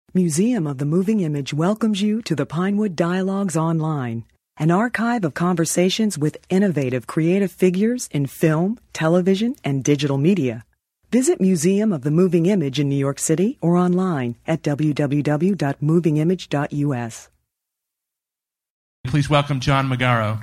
Museum of the Moving Image welcomes you to the Pinewood Dialogues Online, an archive of conversations with innovative creative figures in film, television, and digital media. Visit Museum of the Moving Image in New York City or online at www.movingimage.us. Please welcome John Magaro.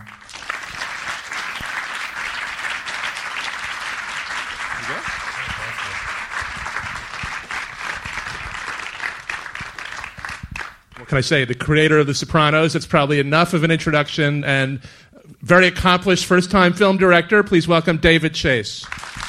What can I say? The creator of The Sopranos. It's probably enough of an introduction, and very accomplished first-time film director. Please welcome David Chase.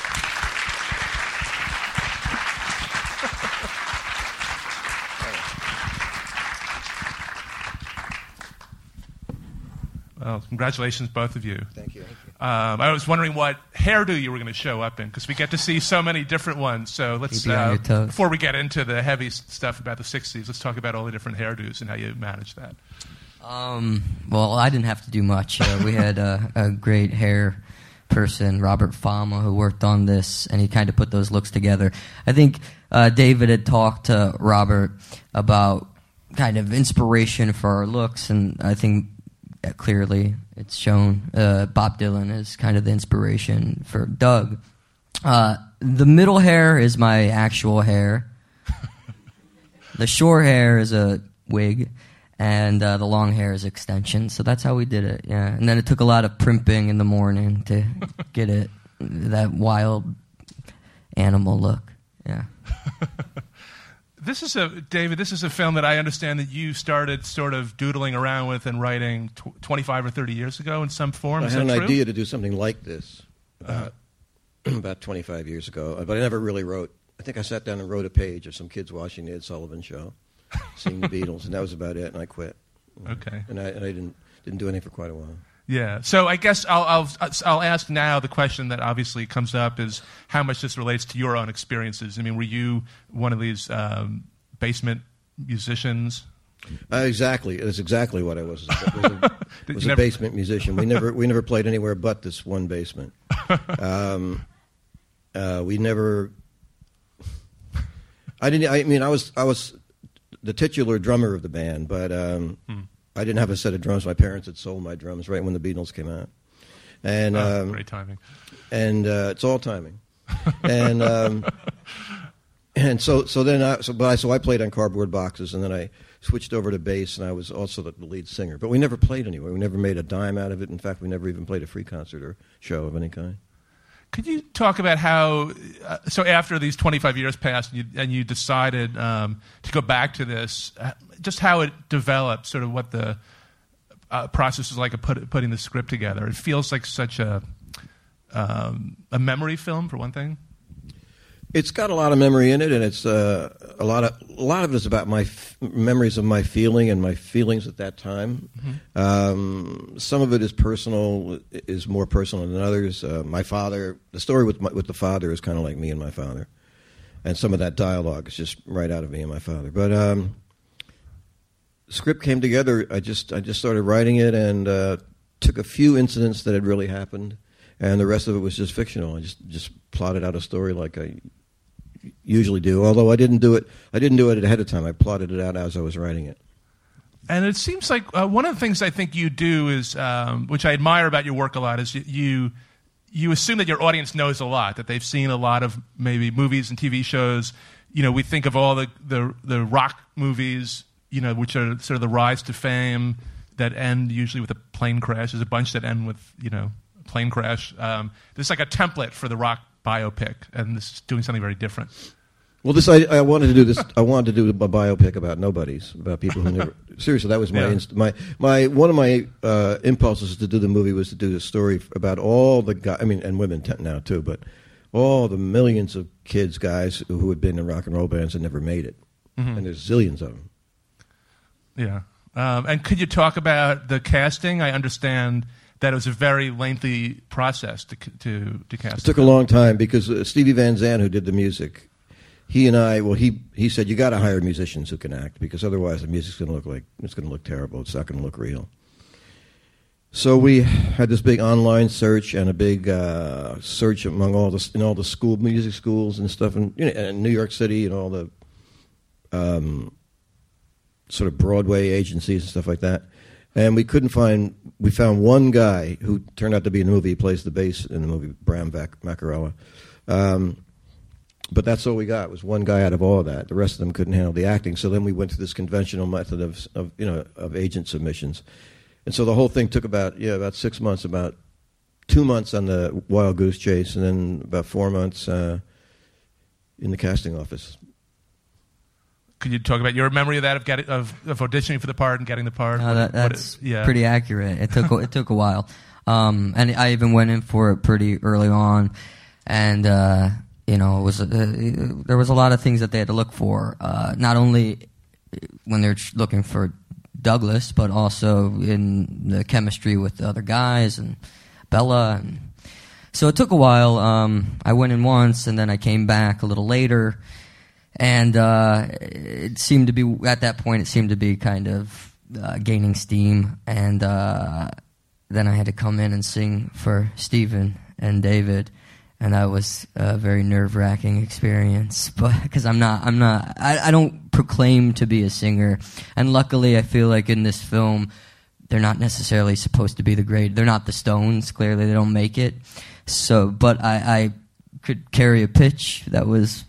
Well, congratulations, both of you. Thank you. I was wondering what hairdo you were going to show up in, because we get to see so many different ones. So let's, before we get into the heavy stuff about the 60s, let's talk about all the different hairdos and how you manage that. Well, I didn't have to do much. We had a great hair person, Robert Fama, who worked on this, and he kind of put those looks together. I think David had talked to Robert about kind of inspiration for our looks, and I think clearly it's shown Bob Dylan is kind of the inspiration for Doug. The middle hair is my actual hair. The short hair is a wig, and the long hair is extension. So that's how we did it, yeah. And then it took a lot of primping in the morning to get it, that wild animal look, yeah. David, this is a film that I understand that you started sort of doodling around with and writing 25 or 30 years ago in some form. I had an idea to do something like this about 25 years ago, but I never really wrote. I think I sat down and wrote a page of some kids watching the Ed Sullivan Show, seeing the Beatles, and that was about it, and I quit. Okay. And I didn't do anything for quite a while. Yeah, so I guess I'll ask now the question that obviously comes up is how much this relates to your own experiences. I mean, were you one of these basement musicians? Exactly, that's exactly what I was. I was a basement musician. We never played anywhere but this one basement. We never. I was the titular drummer of the band, but. I didn't have a set of drums. My parents had sold my drums right when the Beatles came out, and great timing. And it's all timing, and so I played on cardboard boxes, and then I switched over to bass, and I was also the lead singer. But we never played anywhere. We never made a dime out of it. In fact, we never even played a free concert or show of any kind. Could you talk about how, so after these 25 years passed and you decided to go back to this, just how it developed, sort of what the process was like of putting the script together? It feels like such a memory film, for one thing. It's got a lot of memory in it, and it's a lot of it is about my memories of my feeling and my feelings at that time. Mm-hmm. Some of it is personal, is more personal than others. My father, the story with the father is kind of like me and my father, and some of that dialogue is just right out of me and my father. But the script came together. I just started writing it and took a few incidents that had really happened, and the rest of it was just fictional. I just plotted out a story like I usually do, although I didn't do it ahead of time. I plotted it out as I was writing it. And it seems like one of the things I think you do is, which I admire about your work a lot, is you assume that your audience knows a lot, that they've seen a lot of maybe movies and TV shows. You know, we think of all the rock movies, you know, which are sort of the rise to fame that end usually with a plane crash. There's a bunch that end with, you know, a plane crash. There's like a template for the rock biopic, and this is doing something very different. Well, I wanted to do this. I wanted to do a biopic about nobodies, about people who never. Seriously, that was my one of my impulses to do the movie was to do a story about all the guys. I mean, and women now too, but all the millions of guys who had been in rock and roll bands and never made it, and there's zillions of them. Yeah, and could you talk about the casting? I understand that it was a very lengthy process to cast. It took a long time because Stevie Van Zandt, who did the music, he said you got to hire musicians who can act because otherwise the music's going to look terrible. It's not going to look real. So we had this big online search and a big search among all the music schools and stuff, and in New York City and all the sort of Broadway agencies and stuff like that. And we found one guy who turned out to be in the movie. He plays the bass in the movie, Bram Macarella. But that's all we got, was one guy out of all of that. The rest of them couldn't handle the acting. So then we went to this conventional method of agent submissions. And so the whole thing took about 6 months, about 2 months on the Wild Goose Chase, and then about 4 months in the casting office. Could you talk about your memory of that, of auditioning for the part and getting the part? No, that's pretty accurate. It took a while, and I even went in for it pretty early on, and it was there was a lot of things that they had to look for, not only when they're looking for Douglas, but also in the chemistry with the other guys and Bella. And so it took a while. I went in once, and then I came back a little later. And it seemed to be, at that point, it seemed to be kind of gaining steam. And then I had to come in and sing for Stephen and David. And that was a very nerve-wracking experience. But because I don't proclaim to be a singer. And luckily, I feel like in this film, they're not necessarily supposed to be the great. They're not the Stones. Clearly, they don't make it. So, but I could carry a pitch that was,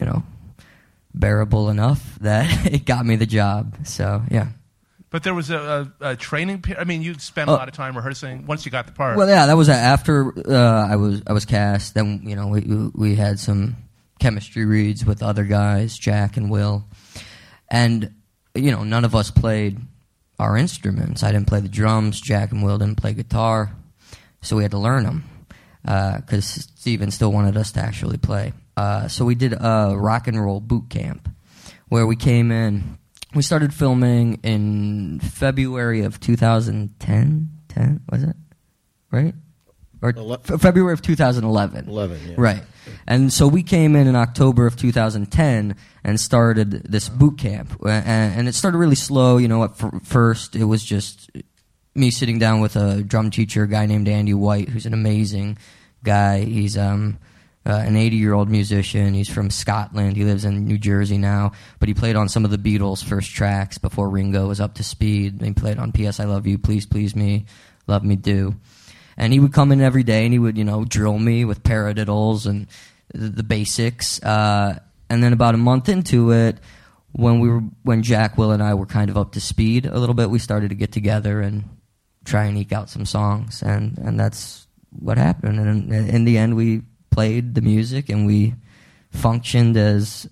bearable enough that it got me the job. So, yeah. But there was a training period. I mean, you spent a lot of time rehearsing once you got the part. Well, yeah, that was after I was cast. Then we had some chemistry reads with other guys, Jack and Will, and none of us played our instruments. I didn't play the drums. Jack and Will didn't play guitar, so we had to learn them because Steven still wanted us to actually play. So we did a rock and roll boot camp where we came in. We started filming in February of 2010. 10, was it? Right? Or February of 2011. 11, yeah. Right. And so we came in October of 2010 and started this boot camp. And it started really slow. At first it was just me sitting down with a drum teacher, a guy named Andy White, who's an amazing guy. He's an 80-year-old musician. He's from Scotland. He lives in New Jersey now, but he played on some of the Beatles' first tracks before Ringo was up to speed. He played on P.S. I Love You, Please Please Me, Love Me Do. And he would come in every day and he would, drill me with paradiddles and the basics. And then about a month into it, when Jack, Will, and I were kind of up to speed a little bit, we started to get together and try and eke out some songs. And that's what happened. And in the end, we played the music and we functioned as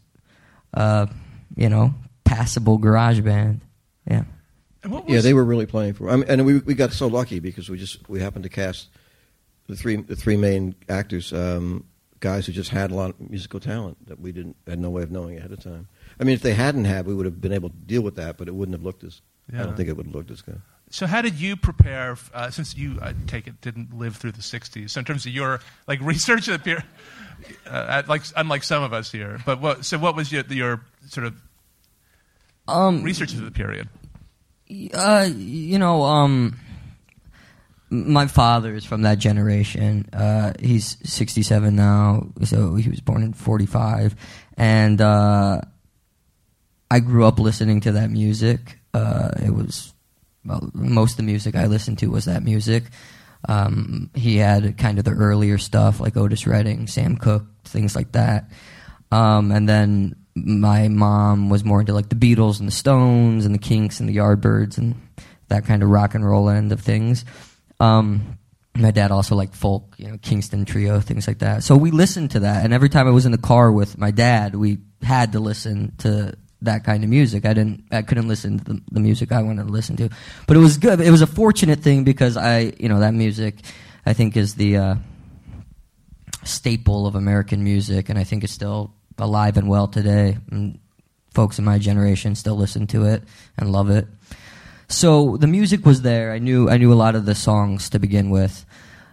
passable garage band. Yeah. They were really playing for. And we got so lucky because we happened to cast the three main actors, guys who just had a lot of musical talent that we had no way of knowing ahead of time. I mean, if they hadn't had, we would have been able to deal with that, but it wouldn't have looked as. Yeah. I don't think it would have looked as good. So how did you prepare, since you, I take it, didn't live through the 60s, so in terms of your research of the period, unlike some of us here, but what was your sort of research of the period? My father is from that generation. He's 67 now, so he was born in 45, and I grew up listening to that music. It was... Well, most of the music I listened to was that music. He had kind of the earlier stuff like Otis Redding, Sam Cooke, things like that. And then my mom was more into like the Beatles and the Stones and the Kinks and the Yardbirds and that kind of rock and roll end of things. My dad also liked folk, Kingston Trio, things like that. So we listened to that, and every time I was in the car with my dad, we had to listen to that kind of music. I couldn't listen to the music I wanted to listen to, but it was good. It was a fortunate thing because that music, I think, is the staple of American music, and I think it's still alive and well today. And folks in my generation still listen to it and love it. So the music was there. I knew a lot of the songs to begin with.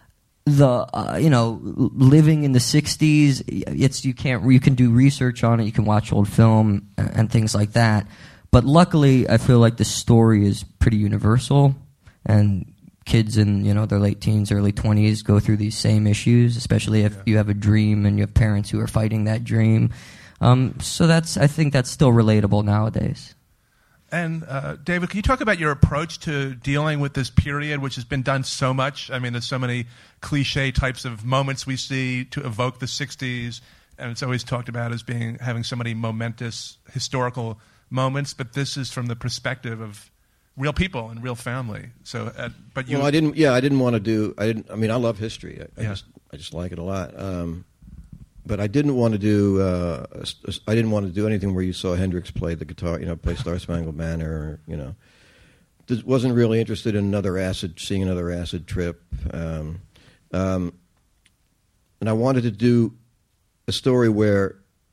Living in the 60s, you can do research on it, you can watch old film and things like that. But luckily, I feel like the story is pretty universal, and kids in their late teens, early 20s go through these same issues, especially if you have a dream and you have parents who are fighting that dream. So I think that's still relatable nowadays. And David, can you talk about your approach to dealing with this period, which has been done so much? I mean, there's so many cliche types of moments we see to evoke the 60s, and it's always talked about as having so many momentous historical moments, but this is from the perspective of real people and real family. So, but you... Well, I didn't want to do... I mean, I love history. I just like it a lot. But I didn't want to do. I didn't want to do anything where you saw Hendrix play the guitar, play Star Spangled Banner, or, wasn't really interested in seeing another acid trip, and I wanted to do a story where,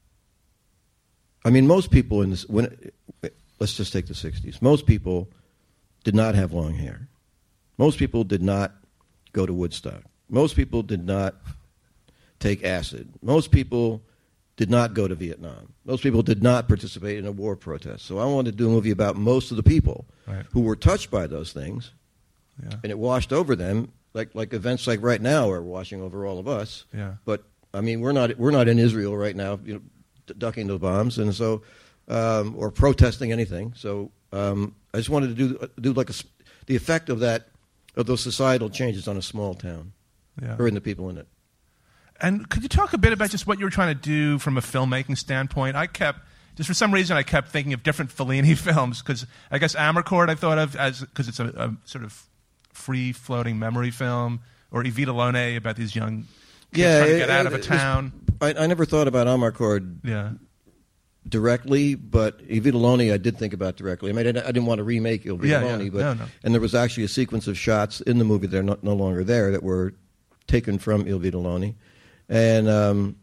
I mean, most people in this. Let's just take the '60s. Most people did not have long hair. Most people did not go to Woodstock. Most people did not take acid. Most people did not go to Vietnam. Most people did not participate in a war protest. So I wanted to do a movie about most of the people who were touched by those things, and it washed over them, like events like right now are washing over all of us. Yeah. But I mean, we're not in Israel right now, ducking the bombs, and so or protesting anything. So I just wanted to do like the effect of those societal changes on a small town, or in the people in it. And could you talk a bit about just what you were trying to do from a filmmaking standpoint? For some reason, I kept thinking of different Fellini films, because I guess Amarcord I thought of because it's a sort of free-floating memory film, or Evita Lone about these young kids trying to get out of a town. I never thought about Amarcord directly, but Evita Lone I did think about directly. I mean, I didn't want to remake Evita Lone, and there was actually a sequence of shots in the movie that are no longer there that were taken from Il Vitelloni. And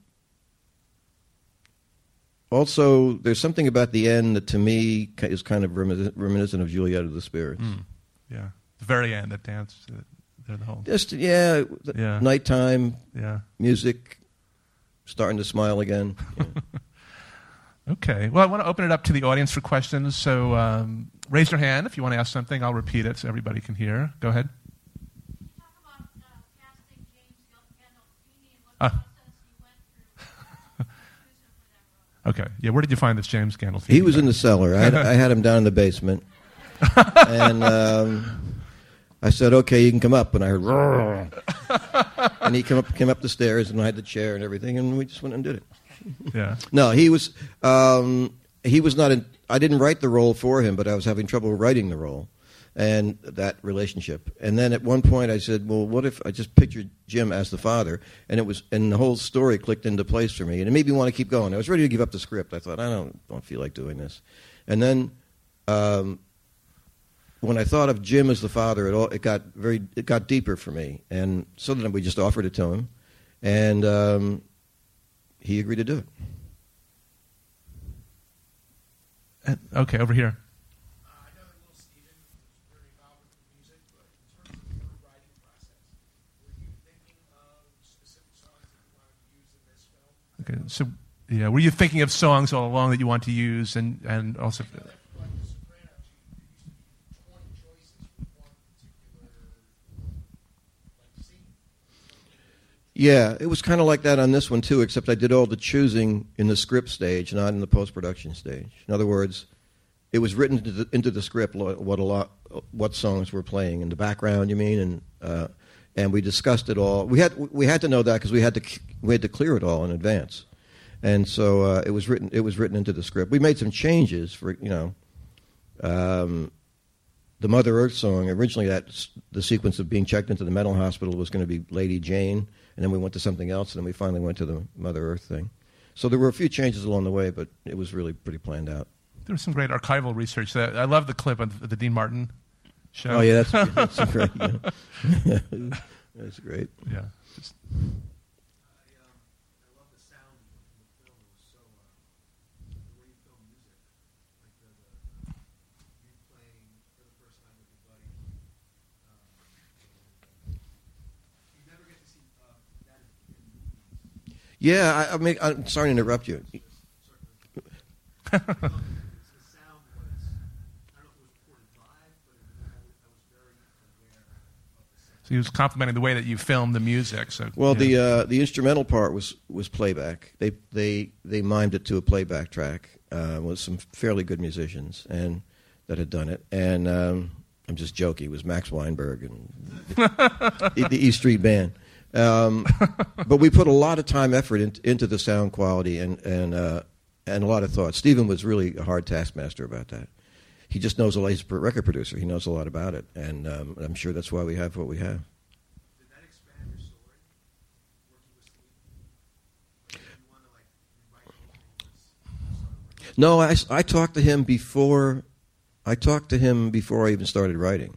also, there's something about the end that, to me, is kind of reminiscent of Juliet of the Spirits. Yeah, the very end, that dance, the whole... Just, nighttime, music, starting to smile again. Yeah. Okay. Well, I want to open it up to the audience for questions, so raise your hand if you want to ask something. I'll repeat it so everybody can hear. Go ahead. Okay. Yeah, where did you find this James Gandolfini? He was in the cellar. I had him down in the basement. And I said, okay, you can come up. And I heard, roar. And he came up the stairs, and I had the chair and everything, and we just went and did it. Yeah. No, he was not in... I didn't write the role for him, but I was having trouble writing the role and that relationship. And then at one point I said, well, what if I just pictured Jim as the father? And the whole story clicked into place for me, and it made me want to keep going. I was ready to give up the script. I thought, I don't feel like doing this. And then when I thought of Jim as the father, it got deeper for me. And so then we just offered it to him, and he agreed to do it. Okay, over here. Okay, so were you thinking of songs all along that you want to use, and also? Yeah, it was kind of like that on this one too, except I did all the choosing in the script stage, not in the post-production stage. In other words, it was written into the script what songs were playing in the background. You mean, and we discussed it all. We had to know that because we had to clear it all in advance, and so it was written into the script. We made some changes for the Mother Earth song. Originally, the sequence of being checked into the mental hospital was going to be Lady Jane, and then we went to something else, and then we finally went to the Mother Earth thing. So there were a few changes along the way, but it was really pretty planned out. There was some great archival research. I love the clip of the Dean Martin show. Oh yeah, that's great. Yeah. That's great. Yeah. I love the sound in the film. It was so the way you film music, like you playing for the first time with your buddy. You never get to see that in movies. Yeah, I'm sorry to interrupt you. He was complimenting the way that you filmed the music. So, well, the instrumental part was playback. They mimed it to a playback track with some fairly good musicians, and that had done it, and I'm just joking. It was Max Weinberg and the E Street Band. But we put a lot of time, effort into the sound quality and a lot of thought. Stephen was really a hard taskmaster about that. He just knows a lot. He's a record producer. He knows a lot about it, and I'm sure that's why we have what we have. Did that expand your story? Working with Steve? Did you want to rewrite things? No, I talked to him before. I talked to him before I even started writing.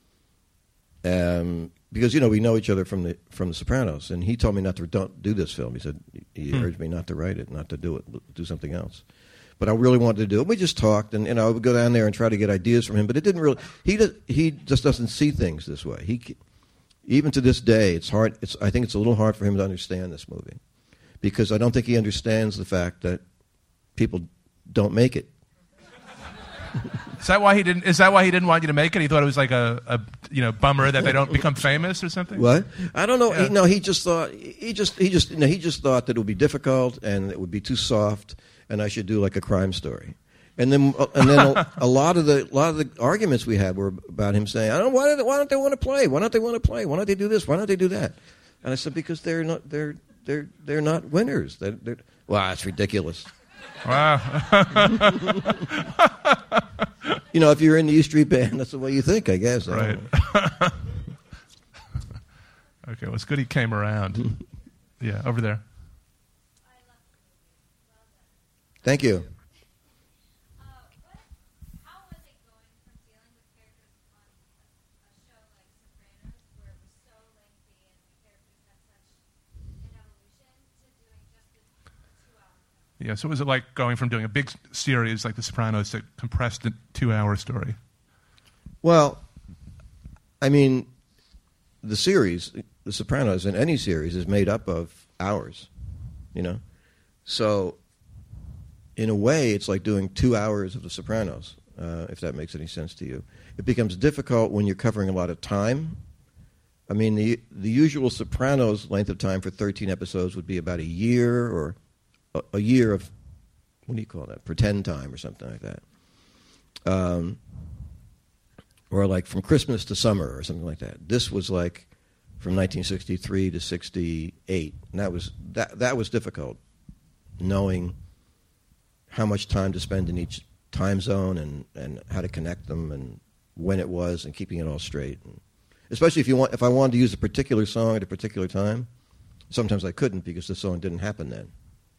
Because we know each other from the Sopranos, and he told me don't do this film. He said he urged me not to write it, not to do it, do something else. But I really wanted to do it. We just talked, and I would go down there and try to get ideas from him. But it didn't really. He just doesn't see things this way. Even to this day, it's hard. I think it's a little hard for him to understand this movie, because I don't think he understands the fact that people don't make it. Is that why he didn't want you to make it? He thought it was like a bummer that they don't become famous or something. What? I don't know. Yeah. He just thought he just thought that it would be difficult and it would be too soft, and I should do like a crime story. And then a lot of the arguments we had were about him saying, why don't they want to play? Why don't they want to play? Why don't they do this? Why don't they do that? And I said, because they're not winners. Well, that's ridiculous. Wow. If you're in the E Street Band, that's the way you think, I guess. Right. Okay, well, it's good he came around. Yeah, over there. Thank you. How was it going from dealing with characters on a show like Sopranos, where it was so lengthy and the characters had such an evolution, to doing just a 2-hour film? Yeah, so was it like going from doing a big series like The Sopranos to compressed 2-hour story? Well, I mean, the series, The Sopranos, in any series is made up of hours, So, in a way, it's like doing 2 hours of The Sopranos, if that makes any sense to you. It becomes difficult when you're covering a lot of time. I mean, the usual Sopranos length of time for 13 episodes would be about a year or a year of, what do you call that, pretend time or something like that. Or like from Christmas to summer or something like that. This was like from 1963 to 68. And that was difficult, knowing how much time to spend in each time zone and how to connect them and when it was and keeping it all straight. And especially if I wanted to use a particular song at a particular time, sometimes I couldn't because the song didn't happen then.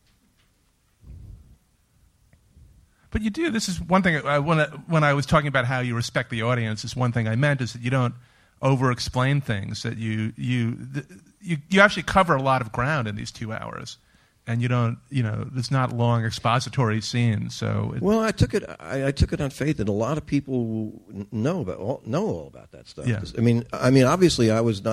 But you do. This is one thing. When I was talking about how you respect the audience, is one thing I meant is that you don't over-explain things. That you actually cover a lot of ground in these 2 hours, and you don't. There's not long expository scenes. So well, I took it on faith that a lot of people know all about that stuff. Yeah. I mean, obviously, I was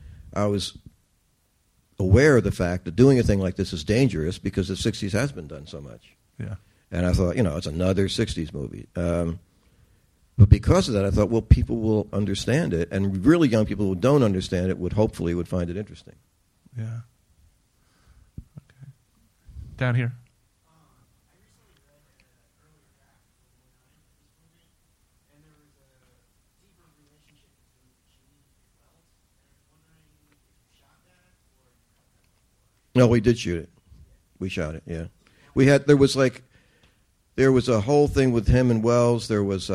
aware of the fact that doing a thing like this is dangerous because the '60s has been done so much. Yeah. And I thought, it's another '60s movie. But because of that, I thought, well, people will understand it, and really young people who don't understand it would find it interesting. Yeah. Okay. Down here. I recently read an earlier draft of the movie, and there was a deeper relationship between Gene and Wells. And I was wondering if you shot that or you cut that before. No, we did shoot it. We shot it, yeah. There was a whole thing with him and Wells. There was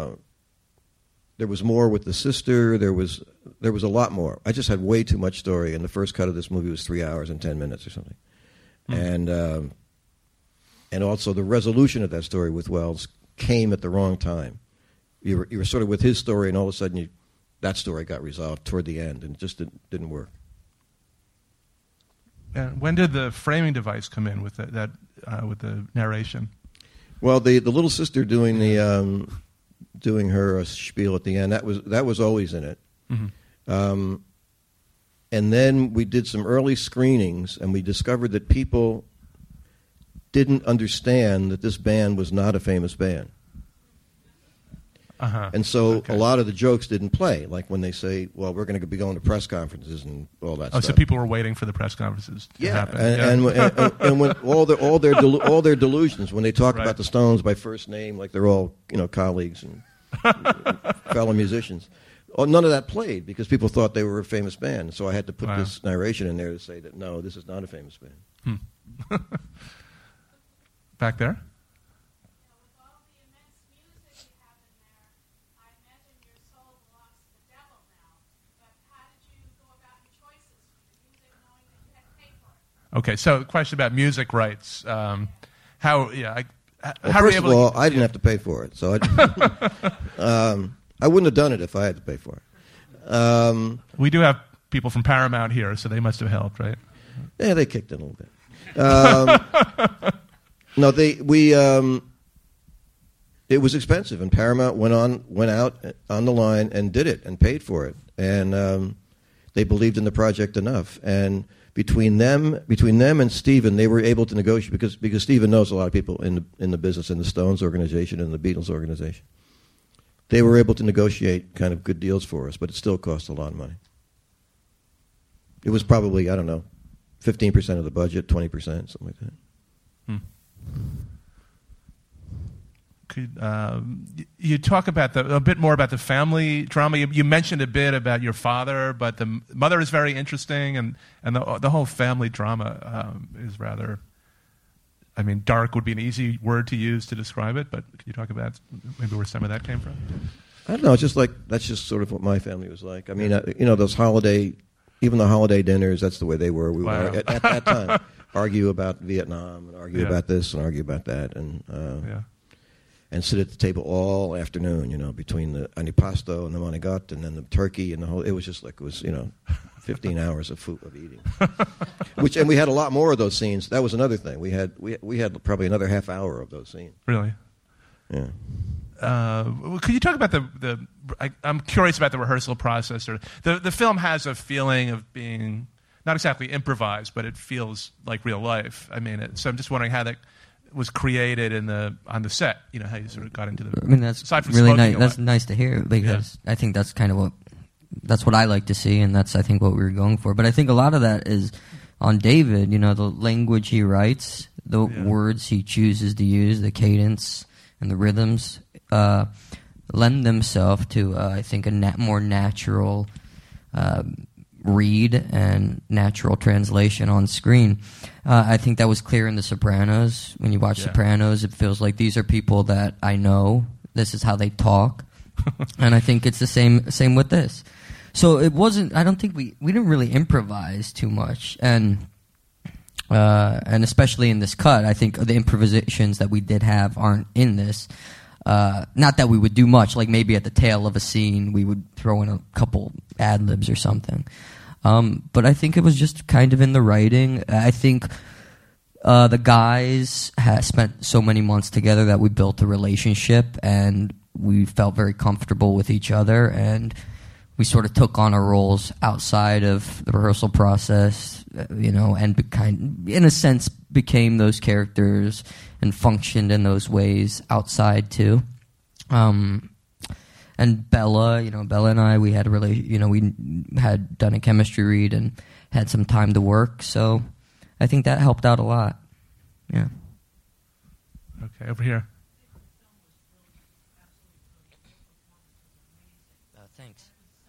more with the sister. There was a lot more. I just had way too much story, and the first cut of this movie was 3 hours and 10 minutes or something. Mm-hmm. And also the resolution of that story with Wells came at the wrong time. You were sort of with his story, and all of a sudden that story got resolved toward the end, and it just didn't work. And when did the framing device come in with that with the narration? Well, the little sister doing her spiel at the end, that was always in it. Mm-hmm. And then we did some early screenings, and we discovered that people didn't understand that this band was not a famous band. Uh-huh. And so a lot of the jokes didn't play, like when they say, well, we're going to be going to press conferences and all that stuff. So people were waiting for the press conferences to happen. And when all their delusions, when they talk about the Stones by first name, like they're all colleagues, and fellow musicians. Oh, none of that played because people thought they were a famous band. So I had to put Wow. this narration in there to say that, no, this is not a famous band. Back there? With all the immense music you have in there, I imagine your soul belongs to the devil now. But how did you go about your choices with the music, knowing that you had to pay for it? Okay, so question about music rights. How were you First able of all, I didn't have to pay for it. So I wouldn't have done it if I had to pay for it. We do have people from Paramount here, so they must have helped, right? Yeah, they kicked in a little bit. No, it was expensive, and Paramount went out on the line and did it and paid for it, and they believed in the project enough. And between them and Steven, they were able to negotiate because Steven knows a lot of people in the business, in the Stones organization and the Beatles organization. They were able to negotiate kind of good deals for us, but it still cost a lot of money. It was probably, I don't know, 15% of the budget, 20%, something like that. Could you talk about a bit more about the family drama? You mentioned a bit about your father, but the mother is very interesting, and the whole family drama is rather. I mean, dark would be an easy word to use to describe it, but could you talk about maybe where some of that came from? I don't know. It's just like that's just sort of what my family was like. I mean, those even the holiday dinners. That's the way they were. We Wow. were at that time argue about Vietnam and argue about this and argue about that, and and sit at the table all afternoon. Between the antipasto and the manigot and then the turkey and the whole. It was just like 15 hours of food of eating. And we had a lot more of those scenes. That was another thing. We had probably another half hour of those scenes. Really? Yeah. Could you talk about I'm curious about the rehearsal process. Or the film has a feeling of being not exactly improvised, but it feels like real life. I mean, so I'm just wondering how that was created on the set. How you sort of got into the. I mean, that's aside from really smoking nice. a That's lot. nice to hear because I think that's kind of that's what I like to see, and that's I think what we were going for. But I think a lot of that is on David. The language he writes, the words he chooses to use, the cadence and the rhythms lend themselves to I think a more natural read and natural translation on screen. I think that was clear in The Sopranos. When you watch Sopranos, it feels like these are people that I know. This is how they talk. And I think it's the same with this. So it wasn't, I don't think we didn't really improvise too much. And especially in this cut, I think the improvisations that we did have aren't in this. Not that we would do much, like maybe at the tail of a scene we would throw in a couple ad-libs or something. But I think it was just kind of in the writing. I think the guys spent so many months together that we built a relationship and we felt very comfortable with each other, and we sort of took on our roles outside of the rehearsal process, and in a sense became those characters and functioned in those ways outside too. And Bella, Bella and I, we had we had done a chemistry read and had some time to work, so I think that helped out a lot. Yeah. Okay, over here. Thanks.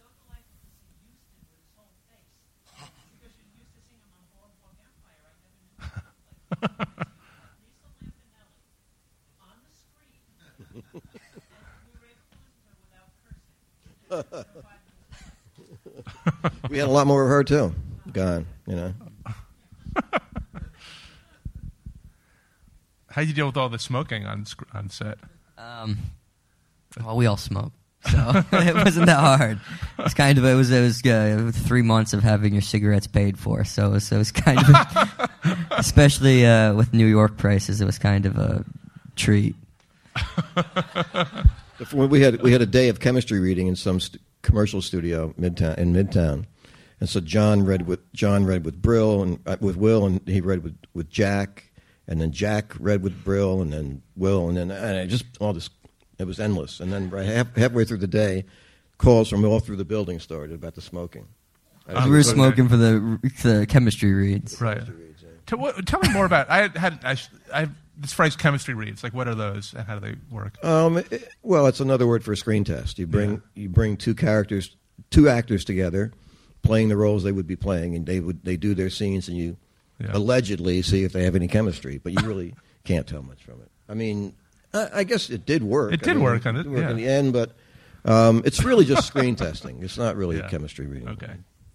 We had a lot more of her too. Gone, How do you deal with all the smoking on set? Well, we all smoke, so it wasn't that hard. It's kind of it was 3 months of having your cigarettes paid for, so it was kind of, especially with New York prices, it was kind of a treat. We had a day of chemistry reading in some commercial studio in Midtown, and so John read with Brill and with Will, and he read with Jack, and then Jack read with Brill, and then Will, and it just all this. It was endless, and then halfway through the day, calls from all through the building started about the smoking. We were smoking for the chemistry reads. Right. Tell me more about. I this phrase chemistry reads? Like, what are those and how do they work? Well, it's another word for a screen test. You bring two actors together, playing the roles they would be playing, and they do their scenes, and you allegedly see if they have any chemistry, but you really can't tell much from it. I mean, I guess it did work. It did work on it. In the end, but it's really just screen testing. It's not really a chemistry reading. Okay.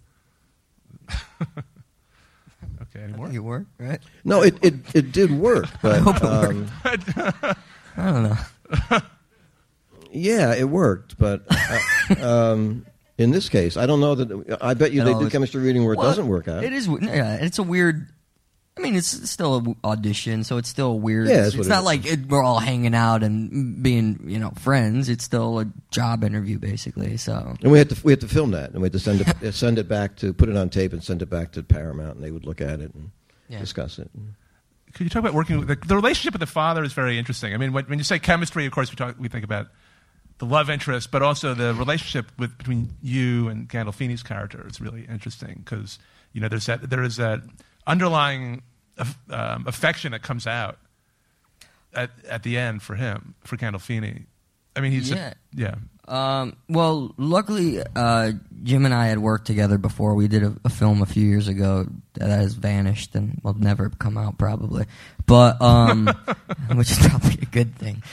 Okay. Any more? You work, right? No, it did work, but I don't know. yeah, it worked, but in this case, I don't know that. I bet you they do chemistry reading where it doesn't work out. It is. Yeah, it's a weird. I mean, it's still an audition, so it's still weird. Yeah, it's not like we're all hanging out and being, friends. It's still a job interview, basically. So, and we had to film that, and we had to send it back to put it on tape and send it back to Paramount, and they would look at it and discuss it. Could you talk about working with the relationship with the father is very interesting. I mean, when you say chemistry, of course, we think about the love interest, but also the relationship between you and Gandolfini's character is really interesting because there is that underlying affection that comes out at the end for him, for Gandolfini. I mean, he's well, luckily, Jim and I had worked together before. We did a film a few years ago that has vanished and will never come out probably, but which is probably a good thing.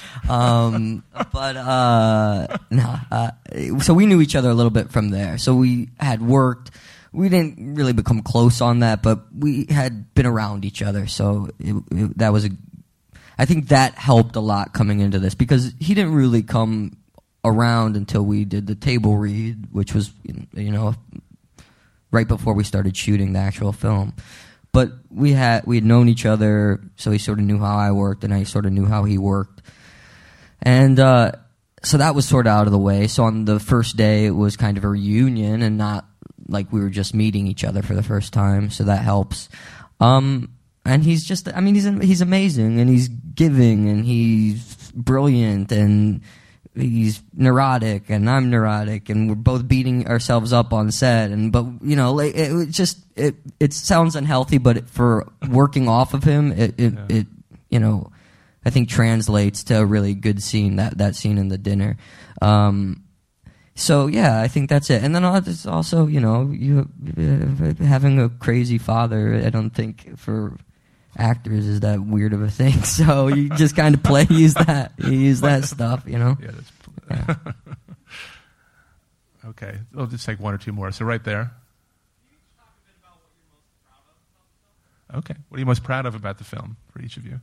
So we knew each other a little bit from there. So we had worked. We didn't really become close on that, but we had been around each other. So that was I think that helped a lot coming into this because he didn't really come around until we did the table read, which was, right before we started shooting the actual film. But we had known each other, so he sort of knew how I worked, and I sort of knew how he worked. And so that was sort of out of the way. So on the first day, it was kind of a reunion and not like we were just meeting each other for the first time, so that helps. And he's just, he's amazing, and he's giving, and he's brilliant, and he's neurotic, and I'm neurotic, and we're both beating ourselves up on set, it sounds unhealthy, but for working off of him, it I think translates to a really good scene, that scene in the dinner. So yeah, I think that's it. And then it's also, you having a crazy father. I don't think for actors is that weird of a thing. So you just kind of use that stuff, Yeah, that's. Okay, we'll just take one or two more. So right there. Can you talk a bit about what you're most proud of about the film? Okay, what are you most proud of about the film for each of you?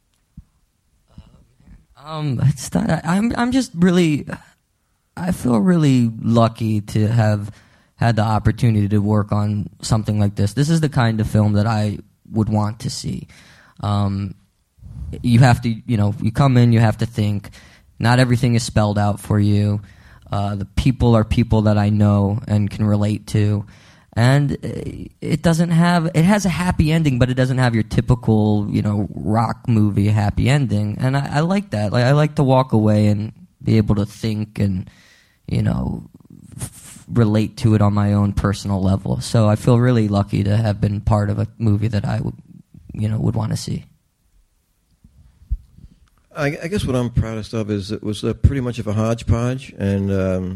It's not. I'm just really. I feel really lucky to have had the opportunity to work on something like this. This is the kind of film that I would want to see. You have to, you come in, you have to think. Not everything is spelled out for you. The people are people that I know and can relate to. And it has a happy ending, but it doesn't have your typical, rock movie happy ending. And I like that. Like, I like to walk away and be able to think and, relate to it on my own personal level. So I feel really lucky to have been part of a movie that I would want to see. I guess what I'm proudest of is it was pretty much of a hodgepodge, and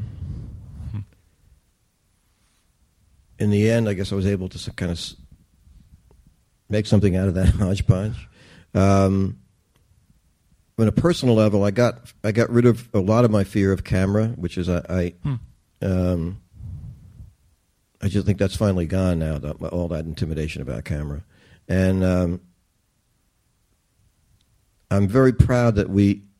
in the end, I guess I was able to kind of make something out of that hodgepodge. On a personal level, I got rid of a lot of my fear of camera, which is I just think that's finally gone now. All that intimidation about camera, and I'm very proud of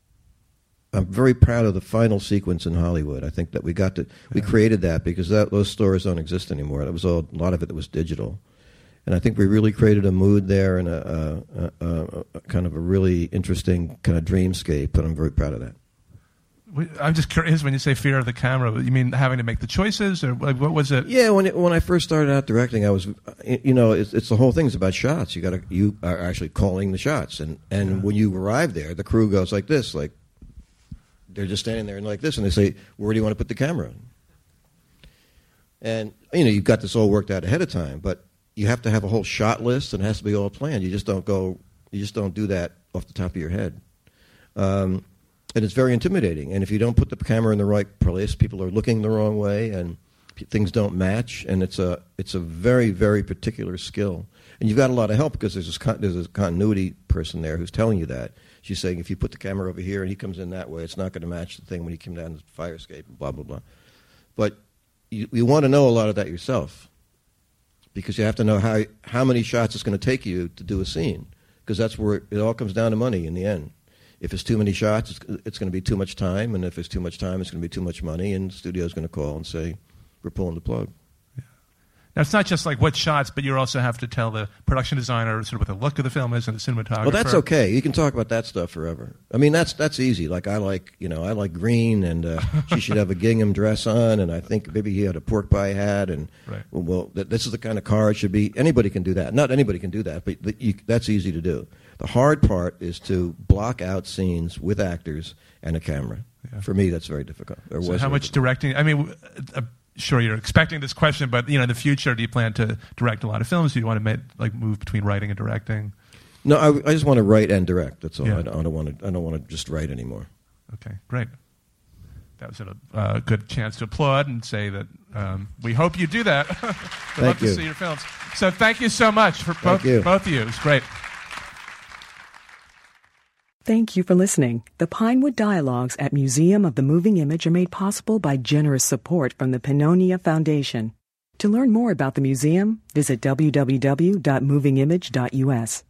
the final sequence in Hollywood. I think that we created that because those stores don't exist anymore. That was a lot of it that was digital. And I think we really created a mood there and a kind of a really interesting kind of dreamscape, and I'm very proud of that. I'm just curious, when you say fear of the camera, you mean having to make the choices, or what was it? Yeah, when I first started out directing, I was, it's the whole thing is about shots. You are actually calling the shots, and when you arrive there, the crew goes like this, like they're just standing there and like this, and they say, "Where do you want to put the camera?" And you've got this all worked out ahead of time, but you have to have a whole shot list, and it has to be all planned. You just don't do that off the top of your head. And it's very intimidating. And if you don't put the camera in the right place, people are looking the wrong way, and things don't match. And it's a very, very particular skill. And you've got a lot of help because there's a continuity person there who's telling you that. She's saying, if you put the camera over here and he comes in that way, it's not going to match the thing when he comes down the fire escape, and blah, blah, blah. But you want to know a lot of that yourself, because you have to know how many shots it's going to take you to do a scene, because that's where it all comes down to money in the end. If it's too many shots, it's going to be too much time, and if it's too much time, it's going to be too much money, and the studio's going to call and say, we're pulling the plug. Now, it's not just like what shots, but you also have to tell the production designer sort of what the look of the film is and the cinematographer. Well, that's okay. You can talk about that stuff forever. I mean, that's easy. Like I like green, and she should have a gingham dress on, and I think maybe he had a pork pie hat, and right. well, this is the kind of car it should be. Anybody can do that. Not anybody can do that, but that's easy to do. The hard part is to block out scenes with actors and a camera. Yeah. For me, that's very difficult. So how much directing? I mean, sure, you're expecting this question, but in the future, do you plan to direct a lot of films? Do you want to move between writing and directing? No, I just want to write and direct. That's all. Yeah. I don't want to just write anymore. Okay, great. That was a good chance to applaud and say that we hope you do that. We'd love to see your films. So thank you so much for both of you. It was great. Thank you for listening. The Pinewood Dialogues at Museum of the Moving Image are made possible by generous support from the Pannonia Foundation. To learn more about the museum, visit www.movingimage.us.